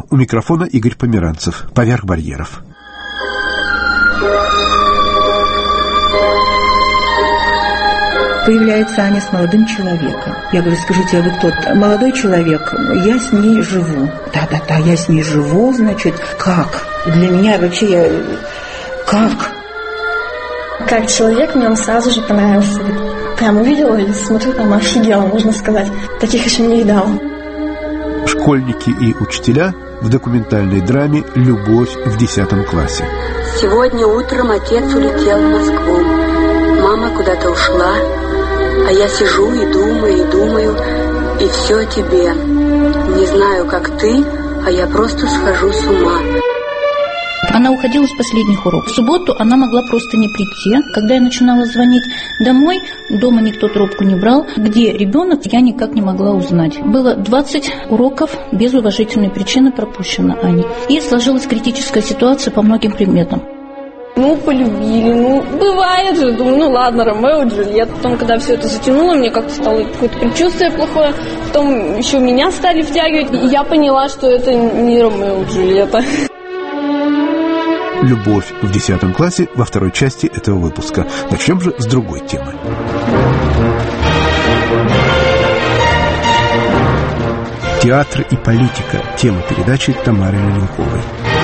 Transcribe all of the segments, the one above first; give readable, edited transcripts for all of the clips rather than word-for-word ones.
У микрофона Игорь Померанцев. «Поверх барьеров». Появляется Аня с молодым человеком. Я говорю, скажите, а вы кто? Молодой человек, я с ней живу. Да, я с ней живу, значит, как? Для меня вообще как? Как человек мне он сразу же понравился. Прям увидела и смотрю, там офигела, можно сказать. Таких еще не видала. Школьники и учителя в документальной драме «Любовь в 10 классе». Сегодня утром отец улетел в Москву. Мама куда-то ушла, а я сижу и думаю, и все о тебе. Не знаю, как ты, а я просто схожу с ума. Она уходила с последних уроков. В субботу она могла просто не прийти. Когда я начинала звонить домой, дома никто трубку не брал. Где ребенок, я никак не могла узнать. Было 20 уроков без уважительной причины пропущено Аней. И сложилась критическая ситуация по многим предметам. Полюбили, бывает же. Думаю, ладно, Ромео и Джульетта. Потом, когда все это затянуло, мне как-то стало какое-то предчувствие плохое. Потом еще меня стали втягивать. И я поняла, что это не Ромео и Джульетта. «Любовь в 10 классе» во второй части этого выпуска. Начнем же с другой темы. Театр и политика. Тема передачи Тамары Ленковой.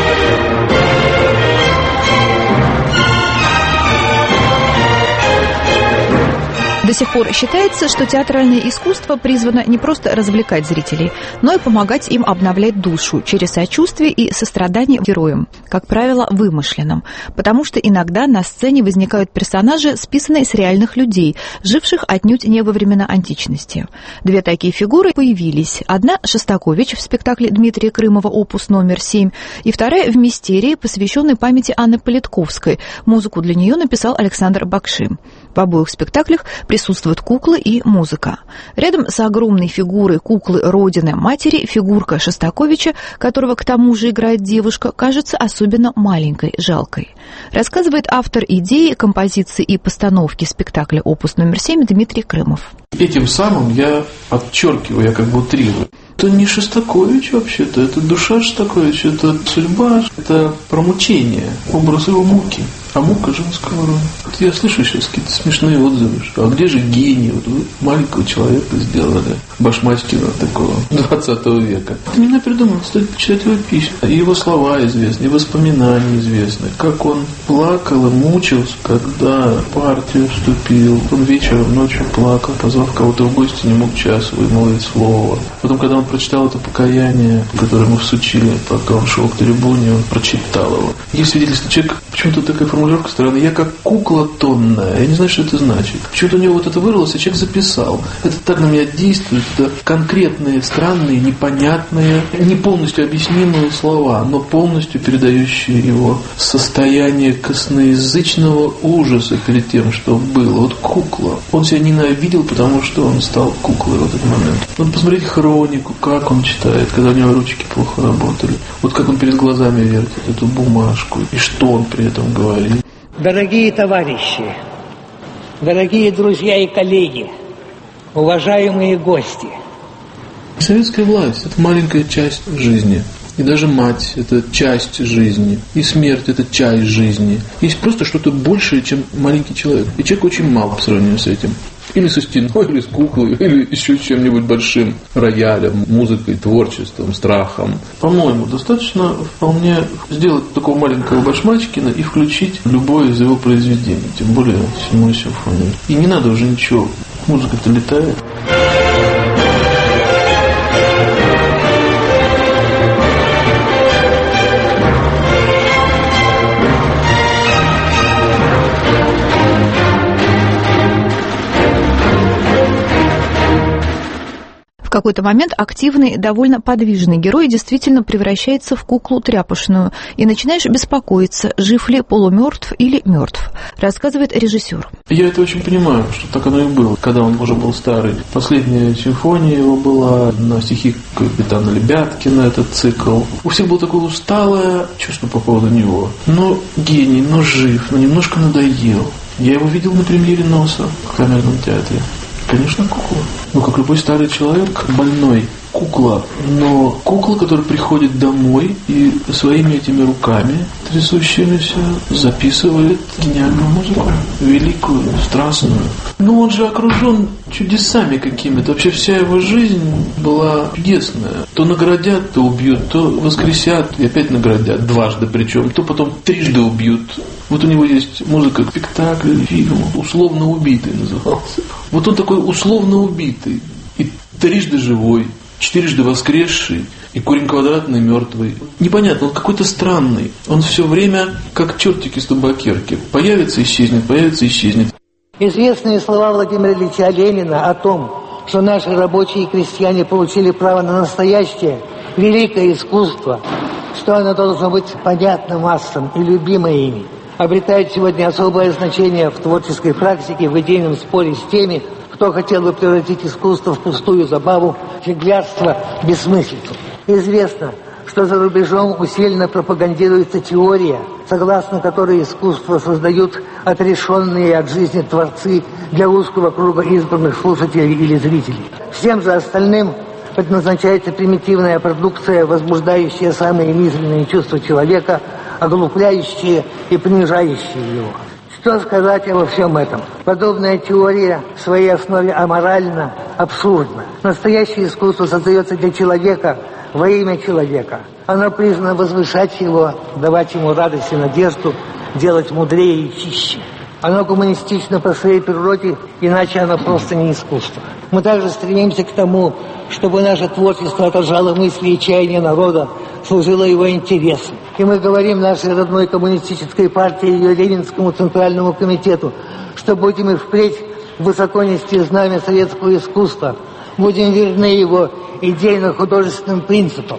До сих пор считается, что театральное искусство призвано не просто развлекать зрителей, но и помогать им обновлять душу через сочувствие и сострадание героям, как правило, вымышленным, потому что иногда на сцене возникают персонажи, списанные с реальных людей, живших отнюдь не во времена античности. Две такие фигуры появились. Одна — Шостакович в спектакле Дмитрия Крымова «Опус номер 7», и вторая — в «Мистерии», посвященной памяти Анны Политковской. Музыку для нее написал Александр Бакши. В обоих спектаклях присутствуют куклы и музыка. Рядом с огромной фигурой куклы Родины Матери фигурка Шостаковича, которого к тому же играет девушка, кажется особенно маленькой, жалкой. Рассказывает автор идеи, композиции и постановки спектакля «Опус номер 7» Дмитрий Крымов. Этим самым я подчеркиваю, я как бы утрирую. Это не Шостакович вообще-то, это душа Шостаковича, это судьба, это про мучение, образ его муки. А мука женского рода. Я слышу сейчас какие-то смешные отзывы, что а где же гений? Вот вы маленького человека сделали, Башмачкина такого, 20 века. Это не надо придумать, стоит почитать его письма. И его слова известны, и воспоминания известны. Как он плакал и мучился, когда в партию вступил. Он вечером, ночью плакал, позвав кого-то в гости, не мог час вымолвить слово. Потом, когда он прочитал это покаяние, которое ему всучили, пока он шел к трибуне, он прочитал его. Есть свидетельство, человек, почему-то такая формулировка странная, я как кукла тонная, я не знаю, что это значит. Почему-то у него вот это вырвалось, а человек записал. Это так на меня действует, это конкретные, странные, непонятные, не полностью объяснимые слова, но полностью передающие его состояние косноязычного ужаса перед тем, что было. Вот кукла. Он себя ненавидел, потому что он стал куклой в этот момент. Надо посмотреть хронику, как он читает, когда у него ручки плохо работали. Вот как он перед глазами вертит эту бумажку, и что он при этом говорит. Дорогие товарищи, дорогие друзья и коллеги, уважаемые гости. Советская власть – это маленькая часть жизни. И даже мать – это часть жизни. И смерть – это часть жизни. Есть просто что-то большее, чем маленький человек. И человек очень мал по сравнению с этим. Или со стеной, или с куклой, или еще чем-нибудь большим. Роялем, музыкой, творчеством, страхом. По-моему, достаточно вполне сделать такого маленького Башмачкина и включить любое из его произведений. Тем более 7-ю симфонию. И не надо уже ничего. Музыка-то летает. В какой-то момент активный, довольно подвижный герой действительно превращается в куклу тряпушную, и начинаешь беспокоиться, жив ли, полумертв или мертв, рассказывает режиссер. Я это очень понимаю, что так оно и было, когда он уже был старый. Последняя симфония его была на стихи капитана Лебяткина, этот цикл. У всех было такое усталое чувство по поводу него. Но гений, но жив, но немножко надоел. Я его видел на премьере «Носа» в Камерном театре. Конечно, кукла. Но как любой старый человек, больной кукла, но кукла, которая приходит домой и своими этими руками, трясущимися, записывает гениальную музыку, великую, страстную. Но он же окружен чудесами какими-то. Вообще вся его жизнь была чудесная. То наградят, то убьют, то воскресят и опять наградят, дважды причем, то потом трижды убьют. Вот у него есть музыка к спектаклю, фильму, «Условно убитый» назывался. Вот он такой условно убитый, и трижды живой, четырежды воскресший, и корень квадратный мертвый. Непонятно, он какой-то странный. Он все время как чертики с табакерки. Появится, исчезнет, появится, исчезнет. Известные слова Владимира Ильича Ленина о том, что наши рабочие и крестьяне получили право на настоящее великое искусство, что оно должно быть понятно массам и любимо ими, обретает сегодня особое значение в творческой практике, в идейном споре с теми, кто хотел бы превратить искусство в пустую забаву, фиглярство, бессмыслицу. Известно, что за рубежом усиленно пропагандируется теория, согласно которой искусство создают отрешенные от жизни творцы для узкого круга избранных слушателей или зрителей. Всем же остальным предназначается примитивная продукция, возбуждающая самые низменные чувства человека, оглупляющие и принижающие его. Что сказать обо всем этом? Подобная теория в своей основе аморальна, абсурдна. Настоящее искусство создается для человека, во имя человека. Оно призвано возвышать его, давать ему радость и надежду, делать мудрее и чище. Оно гуманистично по своей природе, иначе оно просто не искусство. Мы также стремимся к тому, чтобы наше творчество отражало мысли и чаяния народа, служило его интересам. И мы говорим нашей родной коммунистической партии и ее Ленинскому Центральному комитету, что будем и впредь высоко нести знамя советского искусства, будем верны его идейно-художественным принципам.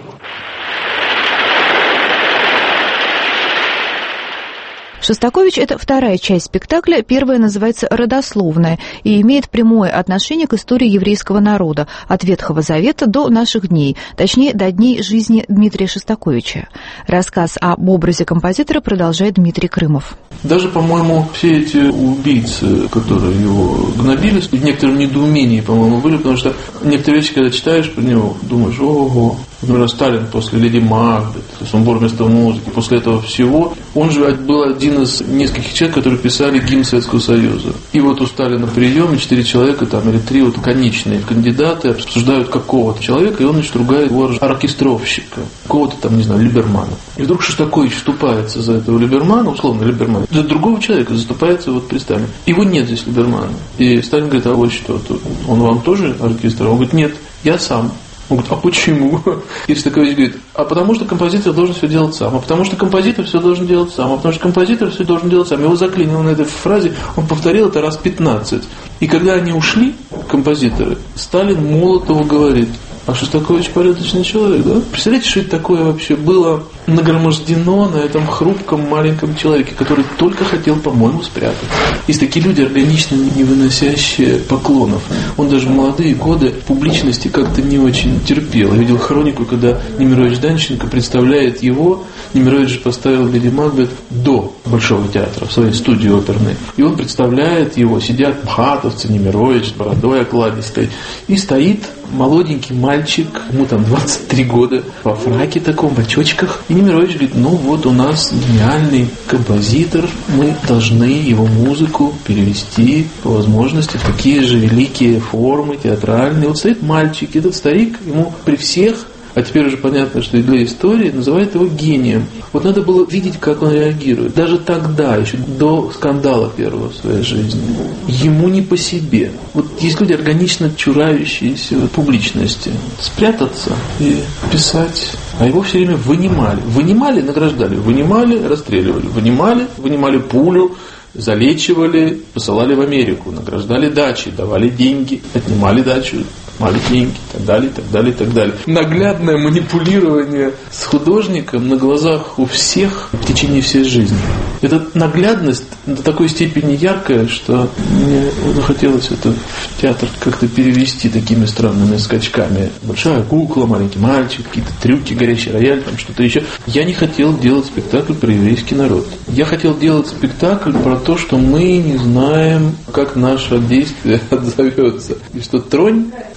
«Шостакович» — это вторая часть спектакля, первая называется «Родословная» и имеет прямое отношение к истории еврейского народа от Ветхого Завета до наших дней, точнее, до дней жизни Дмитрия Шостаковича. Рассказ об образе композитора продолжает Дмитрий Крымов. Даже, по-моему, все эти убийцы, которые его гнобили, в некотором недоумении, по-моему, были, потому что некоторые вещи, когда читаешь про него, думаешь, ого. Например, Сталин после «Леди Макбет», то есть он вместо музыки, после этого всего, он же был один из нескольких человек, которые писали гимн Советского Союза. И вот у Сталина прием, и 4 человека там, или 3 вот конечные кандидаты обсуждают какого-то человека, и он, значит, ругает его оркестровщика, какого-то там, не знаю, Либермана. И вдруг Шостакович вступается за этого Либермана, условно Либермана, за другого человека заступается вот при Сталине. Его нет здесь Либермана. И Сталин говорит, а вот что, он вам тоже оркестр? Он говорит, нет, я сам. Он говорит, а почему? И Шостакович говорит, а потому что композитор должен все делать сам, а потому что композитор все должен делать сам, а потому что композитор все должен делать сам. Его заклинило на этой фразе, он повторил это раз 15. И когда они ушли, композиторы, Сталин Молотову говорит, а Шостакович порядочный человек, да? Представляете, что это такое вообще было нагромождено на этом хрупком маленьком человеке, который только хотел, по-моему, спрятаться. Есть такие люди, органично не выносящие поклонов. Он даже в молодые годы публичности как-то не очень терпел. Я видел хронику, когда Немирович Данченко представляет его. Немирович же поставил «Леди Макбет» до Большого театра, в своей студии оперной. И он представляет его, сидят мхатовцы, Немирович с бородой окладистой, и стоит молоденький мальчик, ему там 23 года, во фраке таком, в очочках. И Немирович говорит, ну вот у нас гениальный композитор, мы должны его музыку перевести по возможности в такие же великие формы театральные. Вот стоит мальчик, этот старик, ему при всех, а теперь уже понятно, что и для истории, называют его гением. Вот надо было видеть, как он реагирует. Даже тогда, еще до скандала первого в своей жизни, ему не по себе. Вот есть люди, органично чурающиеся публичности. Спрятаться и писать. А его все время вынимали. Вынимали, награждали. Вынимали, расстреливали. Вынимали пулю, залечивали, посылали в Америку. Награждали дачи, давали деньги, отнимали дачу, отнимали деньги, и так далее, и так далее, и так далее. Наглядное манипулирование с художником на глазах у всех в течение всей жизни. Эта наглядность до такой степени яркая, что мне захотелось это в театр как-то перевести такими странными скачками. Большая кукла, маленький мальчик, какие-то трюки, горящий рояль, там что-то еще. Я не хотел делать спектакль про еврейский народ. Я хотел делать спектакль про то, что мы не знаем, как наше действие отзовется. И что тронь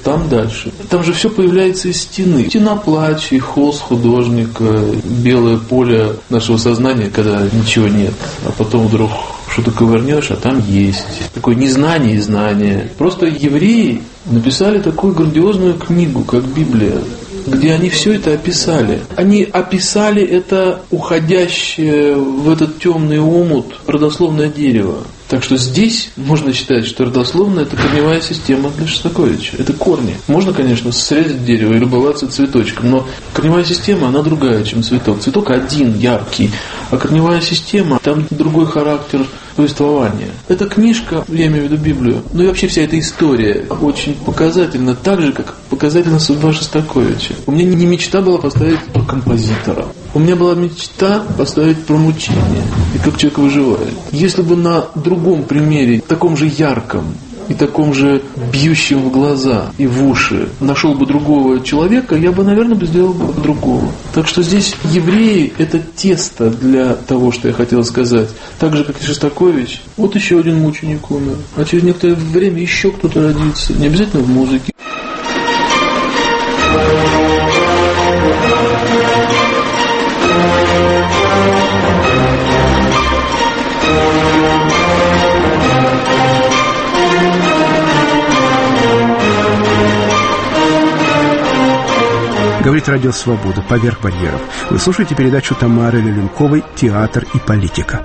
там дальше. Там же все появляется из стены. Стена плача, и холст художника, белое поле нашего сознания, когда ничего нет. А потом вдруг что-то ковырнешь, а там есть. Такое незнание и знание. Просто евреи написали такую грандиозную книгу, как Библия, где они все это описали. Они описали это уходящее в этот темный омут родословное дерево. Так что здесь можно считать, что родословная – это корневая система для Шостаковича. Это корни. Можно, конечно, срезать дерево и любоваться цветочком, но корневая система, она другая, чем цветок. Цветок один, яркий, а корневая система, там другой характер повествования. Эта книжка, я имею в виду Библию, ну и вообще вся эта история очень показательна, так же, как показательна судьба Шостаковича. У меня не мечта была поставить про композитора. У меня была мечта поставить про мучение и как человек выживает. Если бы на другом примере, таком же ярком и таком же бьющем в глаза и в уши нашел бы другого человека, я бы, наверное, сделал бы другого. Так что здесь евреи – это тесто для того, что я хотел сказать. Так же, как и Шостакович. Вот еще один мученик умер. А через некоторое время еще кто-то родится. Не обязательно в музыке. Говорит Радио Свобода, поверх барьеров. Вы слушаете передачу Тамары Люленковой «Театр и политика».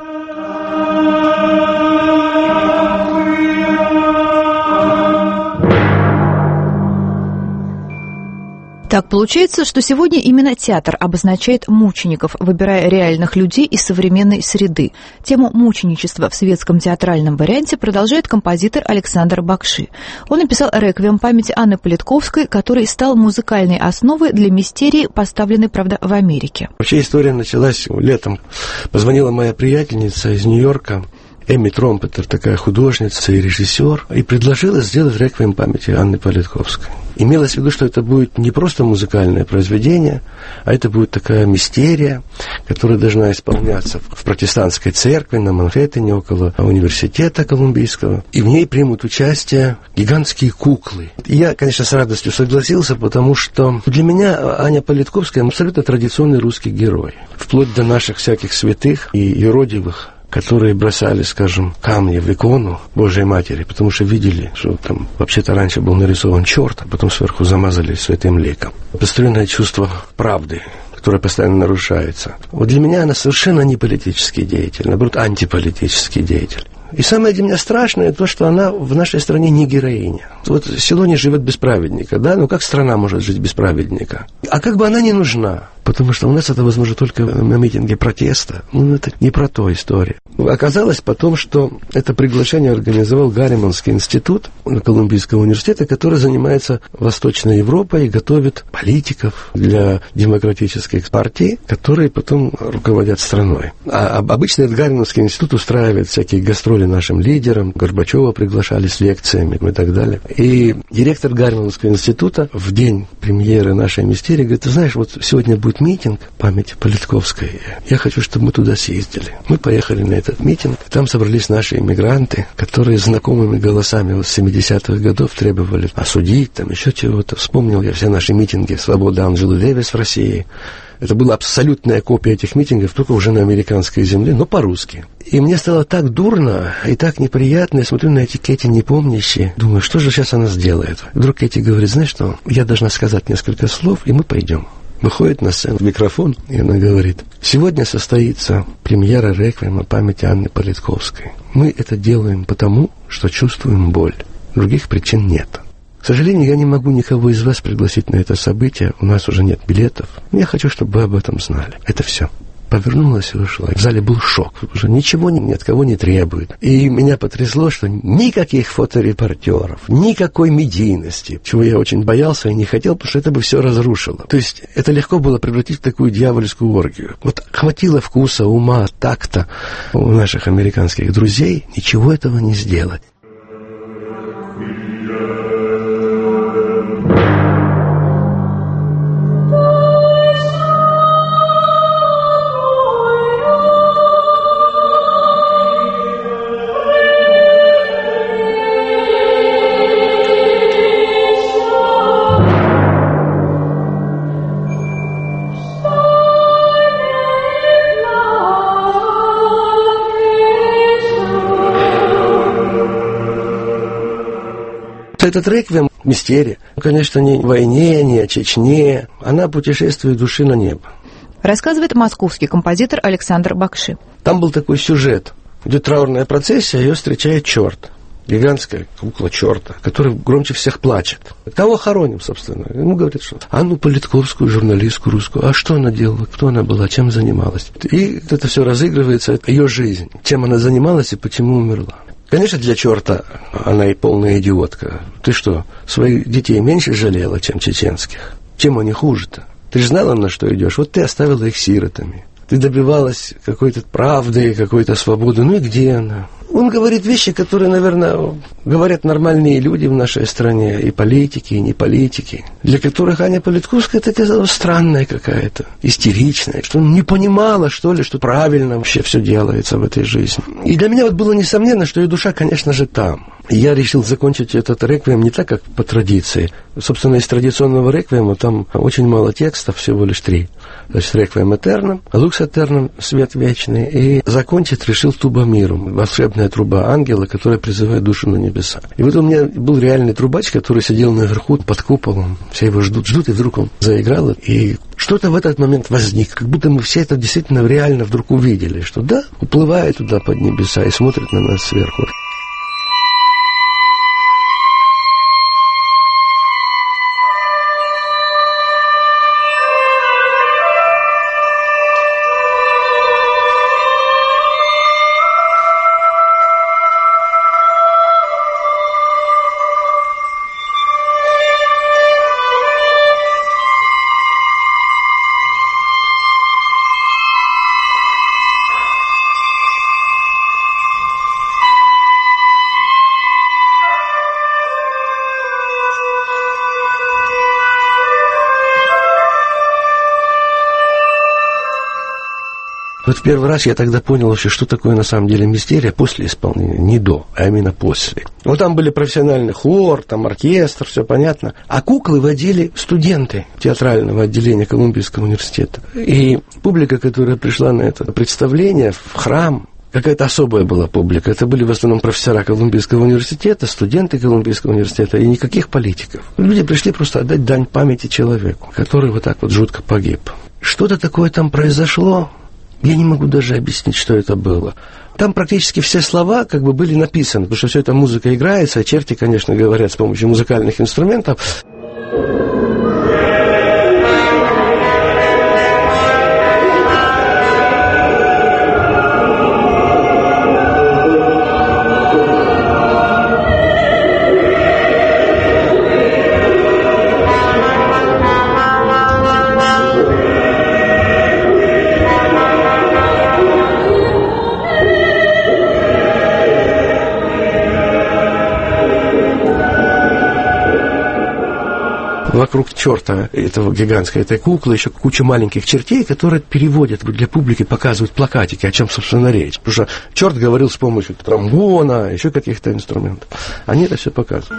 Так получается, что сегодня именно театр обозначает мучеников, выбирая реальных людей из современной среды. Тему мученичества в светском театральном варианте продолжает композитор Александр Бакши. Он написал реквием памяти Анны Политковской, который стал музыкальной основой для мистерии, поставленной, правда, в Америке. Вообще история началась летом. Позвонила моя приятельница из Нью-Йорка, Эми Тромпетер, такая художница и режиссер, и предложила сделать реквием памяти Анны Политковской. Имелось в виду, что это будет не просто музыкальное произведение, а это будет такая мистерия, которая должна исполняться в протестантской церкви на Манхэттене около университета Колумбийского. И в ней примут участие гигантские куклы. И я, конечно, с радостью согласился, потому что для меня Аня Политковская абсолютно традиционный русский герой. Вплоть до наших всяких святых и юродивых, которые бросали, скажем, камни в икону Божией Матери, потому что видели, что там вообще-то раньше был нарисован черт, а потом сверху замазали святым ликом. Постоянное чувство правды, которое постоянно нарушается. Вот для меня она совершенно не политический деятель, наоборот, антиполитический деятель. И самое для меня страшное то, что она в нашей стране не героиня. Вот село не живет без праведника, да? Ну как страна может жить без праведника? А как бы она не нужна, потому что у нас это возможно только на митинге протеста. Ну это не про то история. Оказалось потом, что это приглашение организовал Гарриманский институт Колумбийского университета, который занимается Восточной Европой и готовит политиков для демократических партий, которые потом руководят страной. А обычно этот Гарриманский институт устраивает всякие гастроли нашим лидерам. Горбачева приглашали с лекциями и так далее. И директор Гарриманского института в день премьеры нашей мистерии говорит: ты знаешь, вот сегодня будет митинг памяти Политковской. Я хочу, чтобы мы туда съездили. Мы поехали на этот митинг. Там собрались наши иммигранты, которые знакомыми голосами с 70-х годов требовали осудить, там еще чего-то. Вспомнил я все наши митинги «Свобода» Анджелы Дэвис в России. Это была абсолютная копия этих митингов, только уже на американской земле, но по-русски. И мне стало так дурно и так неприятно. Я смотрю на эти Кэти непомнящие. Думаю, что же сейчас она сделает? Вдруг Кэти говорит: знаешь что, я должна сказать несколько слов, и мы пойдем. Выходит на сцену, в микрофон, и она говорит: сегодня состоится премьера реквиема памяти Анны Политковской. Мы это делаем потому, что чувствуем боль. Других причин нет. К сожалению, я не могу никого из вас пригласить на это событие. У нас уже нет билетов. Я хочу, чтобы вы об этом знали. Это все. Повернулась и ушла. В зале был шок. Уже ничего ни от кого не требует. И меня потрясло, что никаких фоторепортеров, никакой медийности, чего я очень боялся и не хотел, потому что это бы все разрушило. То есть это легко было превратить в такую дьявольскую оргию. Вот хватило вкуса, ума, такта у наших американских друзей ничего этого не сделать. этот реквием, мистерия, конечно, не о войне, не о Чечне, она путешествует души на небо. Рассказывает московский композитор Александр Бакши. Там был такой сюжет. Идет траурная процессия, ее встречает черт. Гигантская кукла черта, который громче всех плачет. Кого хороним, собственно? Ему говорят, что Анну Политковскую, журналистку русскую. А что она делала? Кто она была? Чем занималась? И это все разыгрывается, это ее жизнь. Чем она занималась и почему умерла. Конечно, для черта она и полная идиотка. Ты что, своих детей меньше жалела, чем чеченских? Чем они хуже-то? Ты же знала, на что идешь. Вот ты оставила их сиротами. Ты добивалась какой-то правды, какой-то свободы. Ну и где она? Он говорит вещи, которые, наверное, говорят нормальные люди в нашей стране, и политики, и не политики, для которых Аня Политковская такая странная какая-то, истеричная, что не понимала, что ли, что правильно вообще все делается в этой жизни. И для меня вот было несомненно, что ее душа, конечно же, там. И я решил закончить этот реквием не так, как по традиции. Собственно, из традиционного реквиема там очень мало текстов, всего лишь 3. То есть реквием этерном, лукс этерном, свет вечный, и закончить решил туба мирум, волшебная труба ангела, которая призывает душу на небеса. И вот у меня был реальный трубач, который сидел наверху под куполом, все его ждут, и вдруг он заиграл, и что-то в этот момент возникло, как будто мы все это действительно реально вдруг увидели, что да, уплывает туда под небеса и смотрит на нас сверху. Вот в первый раз я тогда понял вообще, что такое на самом деле мистерия после исполнения, не до, а именно после. Вот там были профессиональный хор, там оркестр, все понятно. А куклы водили студенты театрального отделения Колумбийского университета. И публика, которая пришла на это представление в храм, какая-то особая была публика. Это были в основном профессора Колумбийского университета, студенты Колумбийского университета и никаких политиков. Люди пришли просто отдать дань памяти человеку, который вот так вот жутко погиб. Что-то такое там произошло. Я не могу даже объяснить, что это было. Там практически все слова как бы были написаны, потому что все это музыка играется, а черти, конечно, говорят с помощью музыкальных инструментов. Вокруг черта этого гигантской этой куклы еще куча маленьких чертей, которые переводят для публики, показывают плакатики, о чем, собственно, речь. Потому что черт говорил с помощью тромбона, еще каких-то инструментов. Они это все показывают.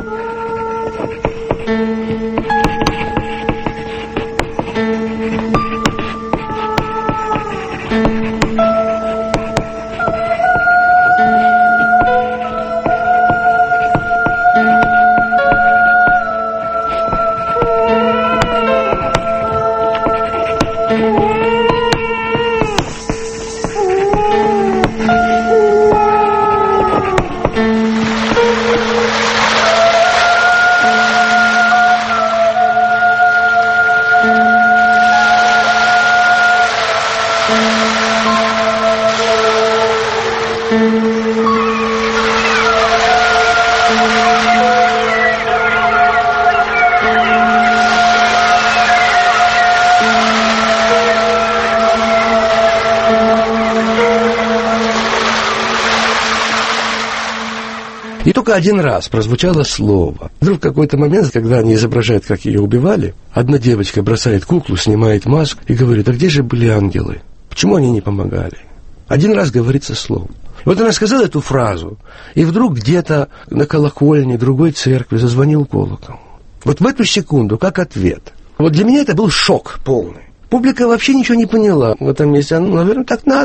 И только один раз прозвучало слово. Вдруг в какой-то момент, когда они изображают, как ее убивали, одна девочка бросает куклу, снимает маску и говорит: а где же были ангелы? Почему они не помогали? Один раз говорится слово. Вот она сказала эту фразу, и вдруг где-то на колокольне другой церкви зазвонил колокол. Вот в эту секунду, как ответ. Вот для меня это был шок полный. Публика вообще ничего не поняла в этом месте. Ну, наверное, так надо.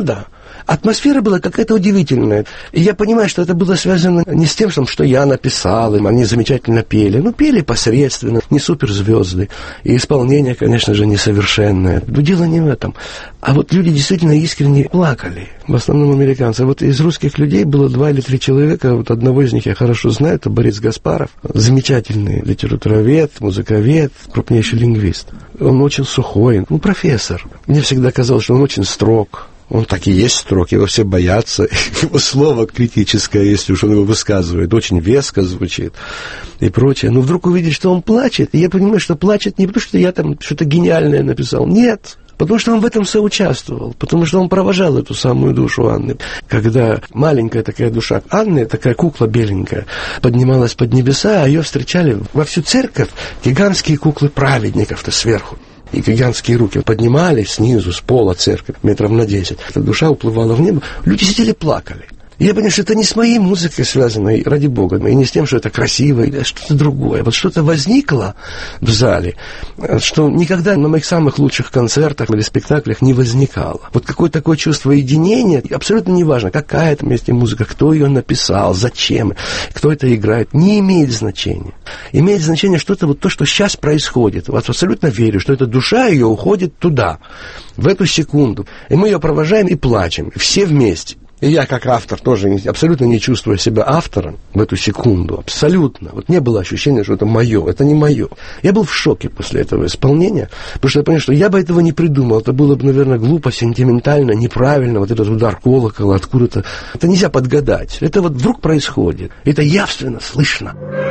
Атмосфера была какая-то удивительная. И я понимаю, что это было связано не с тем, что я написал им, они замечательно пели. Ну, пели посредственно, не суперзвезды. И исполнение, конечно же, несовершенное. Но дело не в этом. А вот люди действительно искренне плакали. В основном американцы. Вот из русских людей было 2 или 3 человека. Вот одного из них я хорошо знаю. Это Борис Гаспаров. Замечательный литературовед, музыковед, крупнейший лингвист. Он очень сухой. Ну, профессор. Мне всегда казалось, что он очень строг. Он так и есть строг, его все боятся. Его слово критическое, если уж он его высказывает, очень веско звучит и прочее. Но вдруг увидеть, что он плачет, и я понимаю, что плачет не потому, что я там что-то гениальное написал. Нет. Потому что он в этом соучаствовал, потому что он провожал эту самую душу Анны. Когда маленькая такая душа Анны, такая кукла беленькая, поднималась под небеса, а ее встречали во всю церковь гигантские куклы праведников-то сверху. И гигантские руки поднимались снизу, с пола церкви, метров на 10. Эта душа уплывала в небо. Люди сидели, плакали. И я понял, что это не с моей музыкой связано, и ради Бога, и не с тем, что это красиво, или что-то другое. Вот что-то возникло в зале, что никогда на моих самых лучших концертах или спектаклях не возникало. Вот какое-то такое чувство единения, абсолютно неважно, какая это вместе музыка, кто ее написал, зачем, кто это играет, не имеет значения. Имеет значение что-то вот то, что сейчас происходит. Вот абсолютно верю, что эта душа ее уходит туда, в эту секунду. И мы ее провожаем и плачем, все вместе. И я, как автор, тоже абсолютно не чувствую себя автором в эту секунду. Абсолютно. Вот не было ощущения, что это мое. Это не мое. Я был в шоке после этого исполнения, потому что я понял, что я бы этого не придумал. Это было бы, наверное, глупо, сентиментально, неправильно. Вот этот удар колокола откуда-то. Это нельзя подгадать. Это вот вдруг происходит. Это явственно слышно.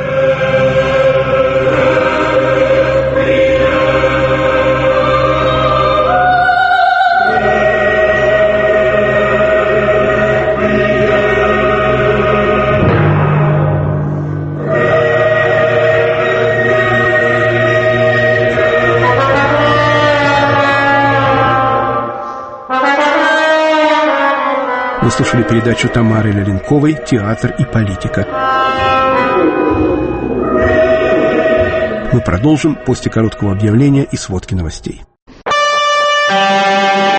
Вы слушали передачу Тамары Леленковой «Театр и политика». Мы продолжим после короткого объявления и сводки новостей.